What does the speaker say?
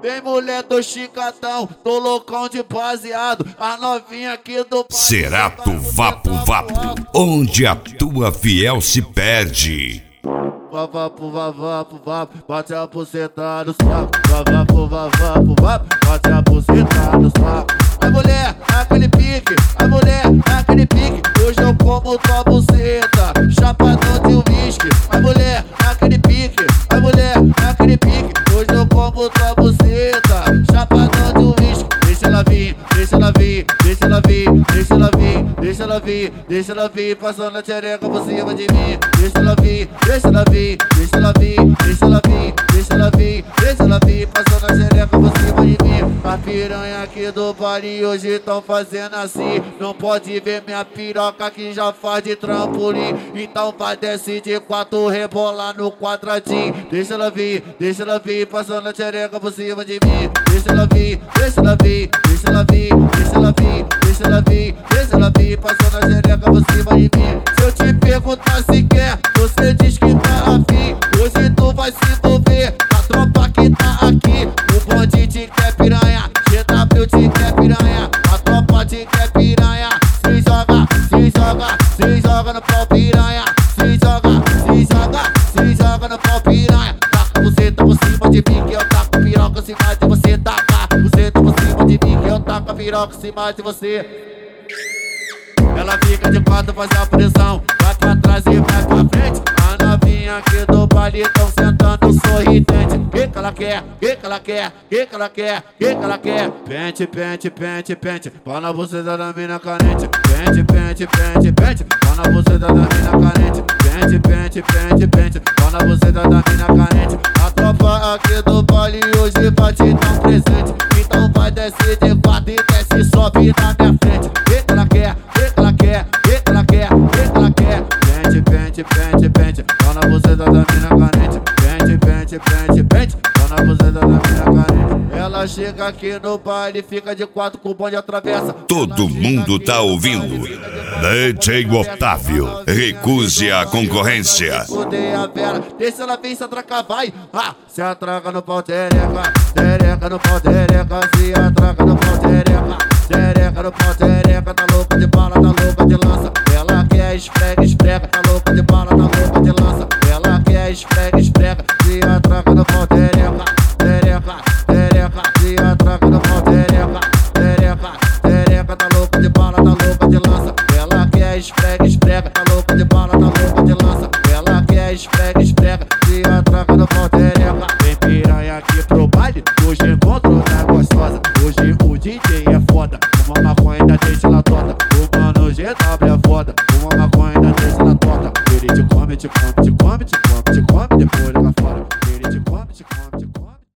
Vem mulher do chicatão, tô loucão de baseado. A novinha aqui do Cerato Vapo Vapo, onde a tua fiel se perde. Vapo, vapo, vapo, bate a buceta no saco. Vapo, vapo, vapo, bate a buceta no saco. A mulher, aquele pique, a mulher, aquele pique. Hoje eu como tua buceta, chapadão de uísque. A mulher, aquele pique, a mulher, aquele pique. Hoje eu como tua buceta, chapadão de uísque. Deixa ela vir, deixa ela vir, deixa ela vir, deixa ela vir, deixa ela vir, deixa ela vir, passando a xereca por cima de mim. Deixa ela vir, deixa ela vir, deixa ela vir, deixa ela vir, deixa ela vir, deixa ela vir, passando a xereca por cima de mim. A piranha aqui do baile hoje tão fazendo assim. Não pode ver minha piroca que já faz de trampolim. Então vai descer de quatro, rebolar no quadradinho. Deixa ela vir, passando a xereca por cima de mim. Deixa ela vir, deixa ela vir, deixa ela vir, deixa ela vir, deixa ela vir, deixa ela vir, passando a xereca por cima de mim. Se eu te perguntar se quer, você diz que tá afim. Hoje tu vai se envolver, a tropa que tá aqui. O bonde te quer piranha, GW te quer piranha, a tropa te quer piranha. Se joga, se joga, se joga no pau piranha. Se joga, se joga, se joga no pau piranha. Taca você, tá por cima de mim que eu taco piroca em cima de você. Taca você, tá por cima de mim que eu taco a piroca em cima de você. Ela fica de quatro, faz a pressão, vai pra trás e vai pra frente. A novinha aqui do baile tão sentando sorridente. Que ela quer, que ela quer, que ela quer, que ela quer. Pente, pente, pente, pente, pau na buceta da mina carente. Pente, pente, pente, pente, pau na buceta da mina carente. Pente, pente, pente, pente, pau na buceta da mina carente. A tropa aqui do baile hoje vai te dar um presente. Então vai descer de quatro e desce e sobe na minha frente. Que ela quer, que ela quer, que ela quer, que ela quer. Pente, pente, pente, pente, pau na buceta da mina carente. Pente, pente, pente, pente, pau na buceta da mina carente. Ela chega aqui no baile, fica de quatro com o bonde atravessa. Todo mundo tá ouvindo. DJ Otávio, recuse a concorrência. Deixa ela vir, se atraca, vai. Se atraca no pau, tereca, tereca no pau, tereca. Se atraca no pau, tereca, tereca no pau, tereca. Tá louca de bala, tá louca de lança. Ela quer esfrega, esfrega. Tá louca de bala, tá louca de lança. Ela quer esfrega, esfrega. Se atraca no pau, tereca, tereca, tereca. Se atraca no pau, tereca, tereca, tereca. Tá louca de bala, tá louca de lança. Ela quer esfrega, esfrega. Tá louca de bala, tá louca de lança. Ela quer esfrega, esfrega. Se atraca no pau, tereca. Vem piranha aqui pro baile, hoje encontro na gostosa. Hoje o DJ é foda, uma maconha ainda deixa ela torta. O mano GW é foda, uma maconha ainda deixa ela torta. Ele te come, te come, te come, te come, te come, depois lá fora. Ele te come, te come, te come.